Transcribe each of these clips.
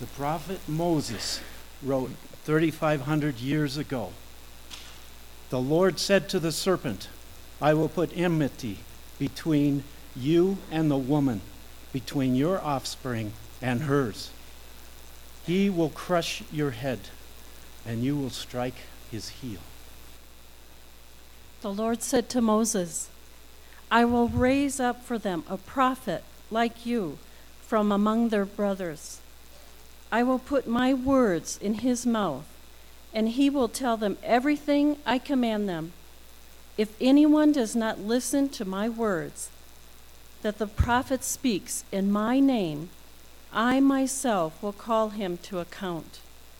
The prophet Moses wrote 3,500 years ago, "The Lord said to the serpent, I will put enmity between you and the woman, between your offspring and hers. He will crush your head, and you will strike his heel." The Lord said to Moses, "I will raise up for them a prophet like you from among their brothers. I will put my words in his mouth, and he will tell them everything I command them. If anyone does not listen to my words that the prophet speaks in my name, I myself will call him to account."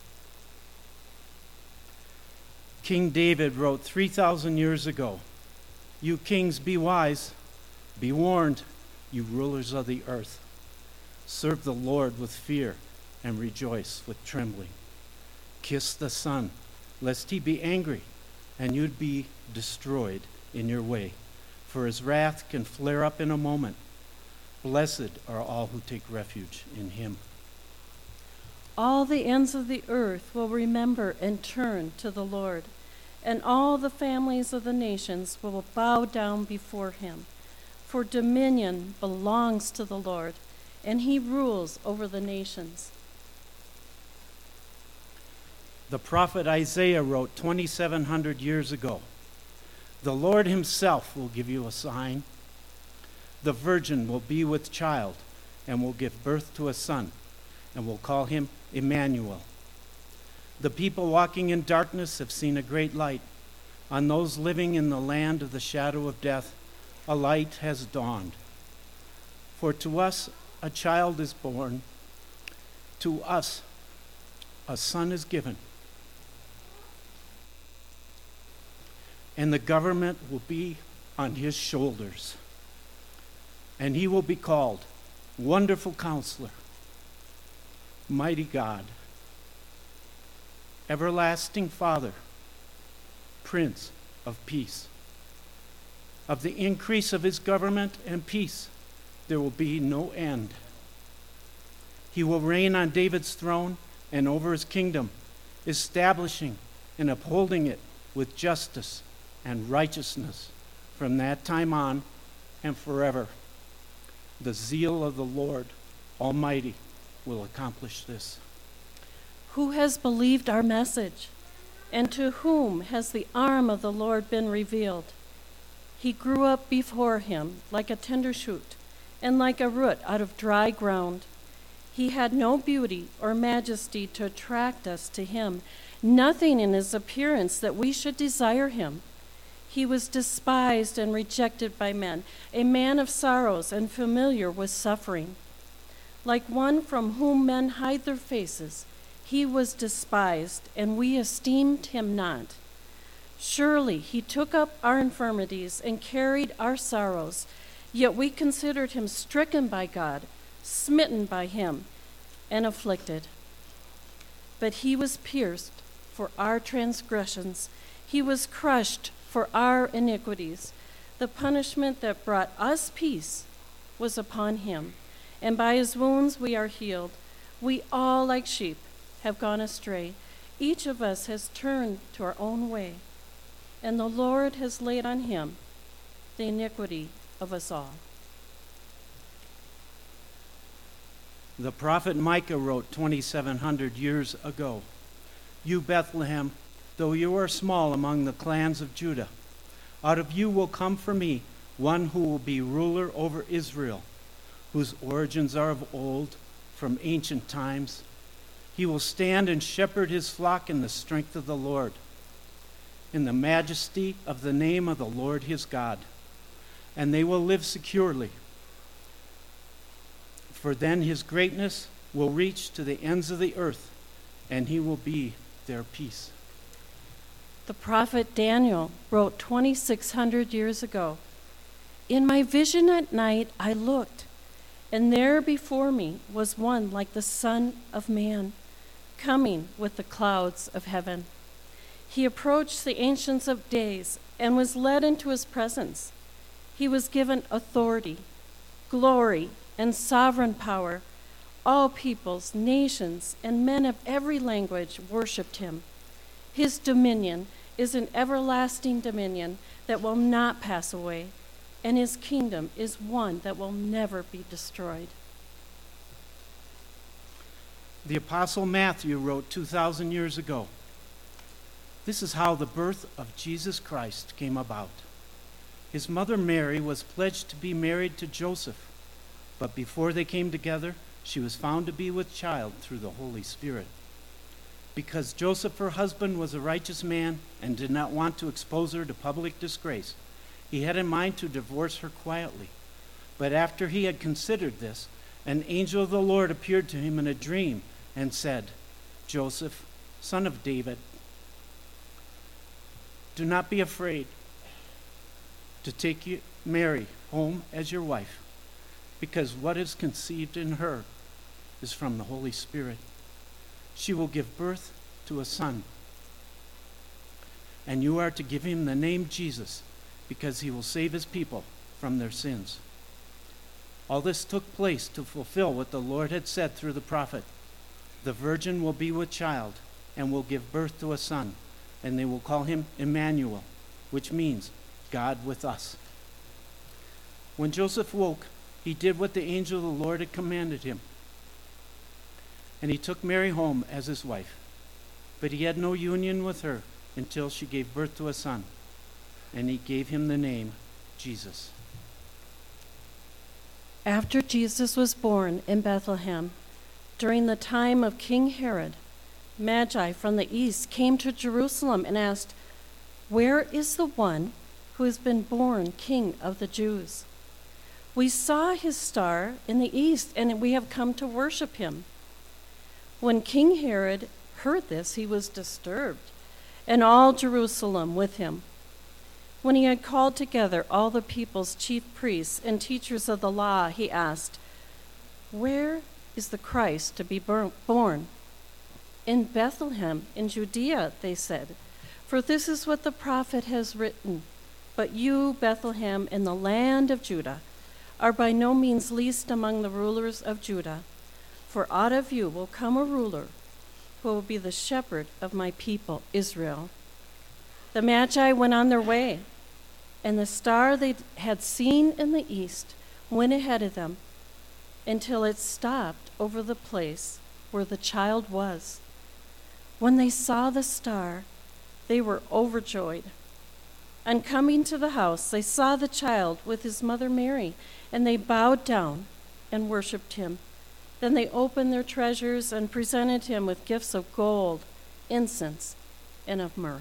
King David wrote 3,000 years ago, "You kings, be wise, be warned, you rulers of the earth. Serve the Lord with fear and rejoice with trembling. Kiss the Son, lest he be angry and you'd be destroyed in your way, for his wrath can flare up in a moment. Blessed are all who take refuge in him." All the ends of the earth will remember and turn to the Lord, and all the families of the nations will bow down before him. For dominion belongs to the Lord, and he rules over the nations. The prophet Isaiah wrote 2,700 years ago, "The Lord himself will give you a sign. The virgin will be with child and will give birth to a son, and will call him Emmanuel. The people walking in darkness have seen a great light. On those living in the land of the shadow of death, a light has dawned. For to us a child is born, to us a son is given, and the government will be on his shoulders. And he will be called Wonderful Counselor, Mighty God, Everlasting Father, Prince of Peace. Of the increase of his government and peace there will be no end. He will reign on David's throne and over his kingdom, establishing and upholding it with justice and righteousness from that time on and forever. The zeal of the Lord Almighty will accomplish this." Who has believed our message? And to whom has the arm of the Lord been revealed? He grew up before him like a tender shoot, and like a root out of dry ground. He had no beauty or majesty to attract us to him, nothing in his appearance that we should desire him. He was despised and rejected by men, a man of sorrows and familiar with suffering. Like one from whom men hide their faces, he was despised, and we esteemed him not. Surely he took up our infirmities and carried our sorrows, yet we considered him stricken by God, smitten by him, and afflicted. But he was pierced for our transgressions, he was crushed for our iniquities. The punishment that brought us peace was upon him, and by his wounds we are healed. We all, like sheep, have gone astray. Each of us has turned to our own way, and the Lord has laid on him the iniquity of us all. The prophet Micah wrote 2,700 years ago, "You, Bethlehem, though you are small among the clans of Judah, out of you will come for me one who will be ruler over Israel, whose origins are of old, from ancient times. He will stand and shepherd his flock in the strength of the Lord, in the majesty of the name of the Lord his God, and they will live securely. For then his greatness will reach to the ends of the earth, and he will be their peace." The prophet Daniel wrote 2,600 years ago, "In my vision at night I looked, and there before me was one like the Son of Man, coming with the clouds of heaven. He approached the Ancient of Days and was led into his presence. He was given authority, glory, and sovereign power. all peoples, nations, and men of every language worshipped him. His dominion is an everlasting dominion that will not pass away, and his kingdom is one that will never be destroyed. The Apostle Matthew wrote 2,000 years ago, "This is how the birth of Jesus Christ came about. His mother Mary was pledged to be married to Joseph, but before they came together, she was found to be with child through the Holy Spirit. Because Joseph, her husband, was a righteous man and did not want to expose her to public disgrace, he had in mind to divorce her quietly. But after he had considered this, an angel of the Lord appeared to him in a dream and said, 'Joseph, son of David, do not be afraid to take Mary home as your wife, because what is conceived in her is from the Holy Spirit. She will give birth to a son, and you are to give him the name Jesus, because he will save his people from their sins.' All this took place to fulfill what the Lord had said through the prophet. 'The virgin will be with child and will give birth to a son, and they will call him Emmanuel,' which means God with us." When Joseph woke, he did what the angel of the Lord had commanded him, and he took Mary home as his wife. But he had no union with her until she gave birth to a son, and he gave him the name Jesus. After Jesus was born in Bethlehem, during the time of King Herod, Magi from the east came to Jerusalem and asked, "Where is the one who has been born King of the Jews? We saw his star in the east, and we have come to worship him." When King Herod heard this, he was disturbed, and all Jerusalem with him. When he had called together all the people's chief priests and teachers of the law, he asked, "Where is the Christ to be born?" "In Bethlehem, in Judea," they said, "for this is what the prophet has written. But you, Bethlehem, in the land of Judah, are by no means least among the rulers of Judah, for out of you will come a ruler who will be the shepherd of my people Israel." The Magi went on their way, and the star they had seen in the east went ahead of them until it stopped over the place where the child was. When they saw the star, they were overjoyed. On coming to the house, they saw the child with his mother Mary, and they bowed down and worshipped him. Then they opened their treasures and presented him with gifts of gold, incense, and of myrrh.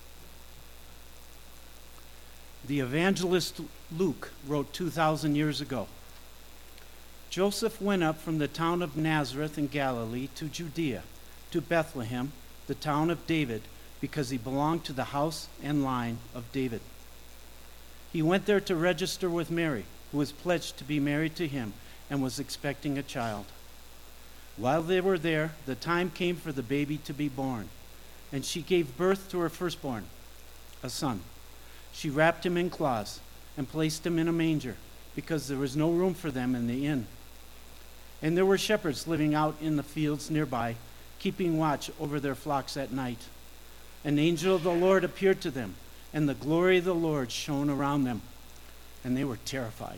The evangelist Luke wrote 2,000 years ago, "Joseph went up from the town of Nazareth in Galilee to Judea, to Bethlehem, the town of David, because he belonged to the house and line of David. He went there to register with Mary, who was pledged to be married to him and was expecting a child. While they were there, the time came for the baby to be born, and she gave birth to her firstborn, a son. She wrapped him in cloths and placed him in a manger, because there was no room for them in the inn. And there were shepherds living out in the fields nearby, keeping watch over their flocks at night. An angel of the Lord appeared to them, and the glory of the Lord shone around them, and they were terrified.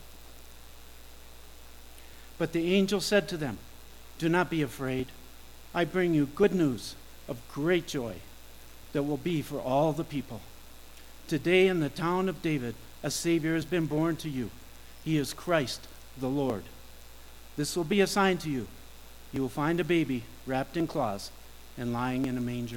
But the angel said to them, 'Do not be afraid. I bring you good news of great joy that will be for all the people. Today in the town of David, a Savior has been born to you. He is Christ the Lord. This will be a sign to you. You will find a baby wrapped in cloths and lying in a manger.'"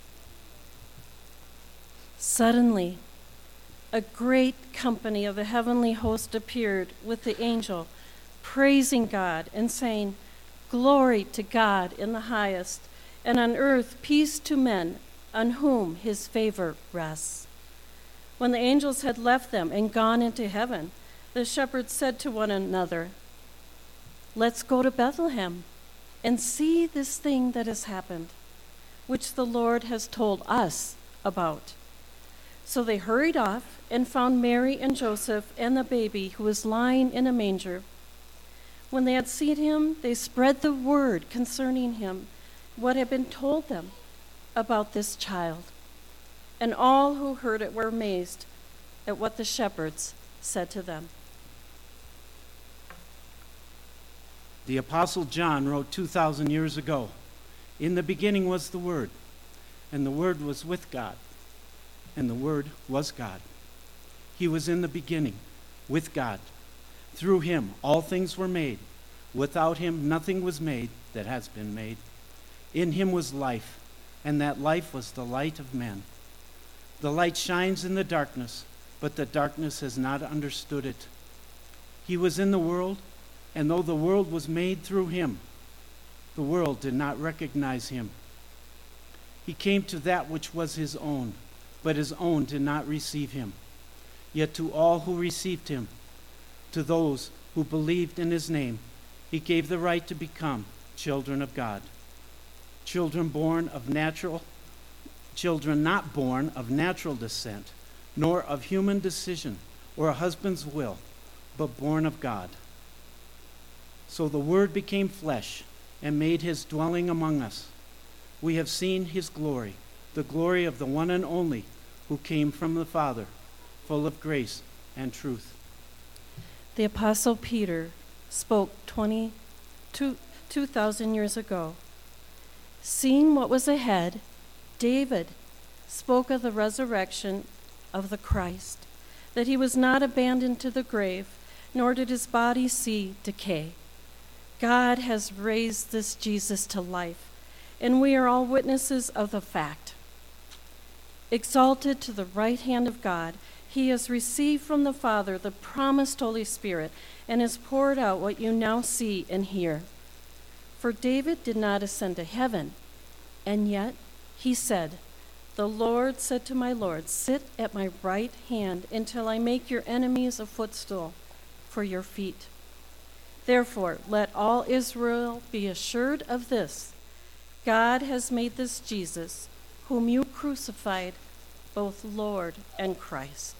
Suddenly, a great company of the heavenly host appeared with the angel, praising God and saying, "Glory to God in the highest, and on earth peace to men on whom his favor rests." When the angels had left them and gone into heaven, the shepherds said to one another, "Let's go to Bethlehem and see this thing that has happened, which the Lord has told us about." So they hurried off and found Mary and Joseph and the baby who was lying in a manger. When they had seen him, they spread the word concerning him, what had been told them about this child. And all who heard it were amazed at what the shepherds said to them. The Apostle John wrote 2,000 years ago, "In the beginning was the Word, and the Word was with God, and the Word was God. He was in the beginning with God. Through him all things were made. Without him nothing was made that has been made. In him was life, and that life was the light of men. The light shines in the darkness, but the darkness has not understood it. He was in the world, and though the world was made through him, the world did not recognize him. He came to that which was his own, but his own did not receive him. Yet to all who received him, to those who believed in his name, he gave the right to become children of God. Children not born of natural descent, nor of human decision or a husband's will, but born of God. So the Word became flesh and made his dwelling among us. We have seen his glory, the glory of the one and only who came from the Father, full of grace and truth." The Apostle Peter spoke 2,000 years ago. Seeing what was ahead, David spoke of the resurrection of the Christ, that he was not abandoned to the grave, nor did his body see decay. God has raised this Jesus to life, and we are all witnesses of the fact. Exalted to the right hand of God, he has received from the Father the promised Holy Spirit and has poured out what you now see and hear. For David did not ascend to heaven, and yet he said, "The Lord said to my Lord, sit at my right hand until I make your enemies a footstool for your feet." Therefore, let all Israel be assured of this: God has made this Jesus, whom you crucified, both Lord and Christ.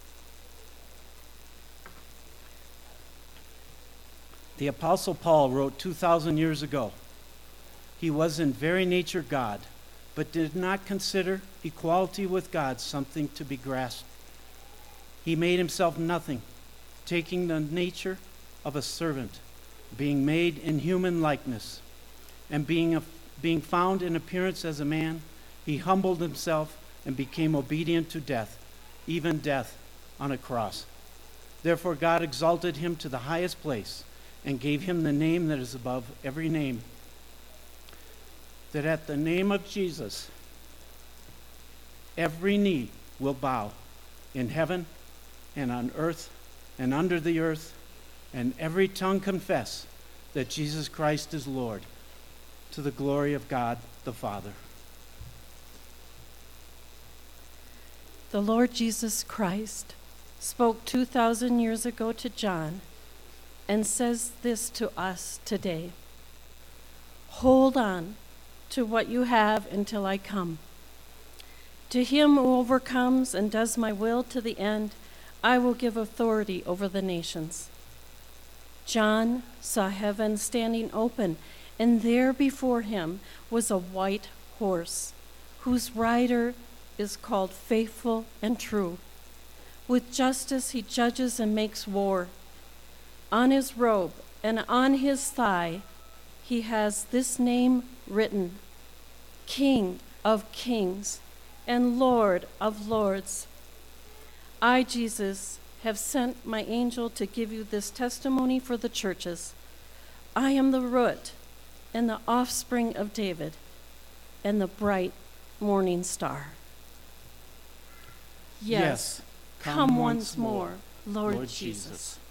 The Apostle Paul wrote 2,000 years ago, "He was in very nature God, but did not consider equality with God something to be grasped. He made himself nothing, taking the nature of a servant, being made in human likeness, and being found in appearance as a man, he humbled himself and became obedient to death, even death on a cross. Therefore God exalted him to the highest place and gave him the name that is above every name, that at the name of Jesus every knee will bow in heaven and on earth and under the earth, and every tongue confess that Jesus Christ is Lord, to the glory of God the Father." The Lord Jesus Christ spoke 2,000 years ago to John and says this to us today: "Hold on to what you have until I come. To him who overcomes and does my will to the end, I will give authority over the nations." John saw heaven standing open, and there before him was a white horse, whose rider is called Faithful and True. With justice he judges and makes war. On his robe and on his thigh he has this name written: King of Kings and Lord of Lords. I, Jesus, have sent my angel to give you this testimony for the churches. I am the root and the offspring of David and the bright morning star. Yes, come once more, Lord Jesus.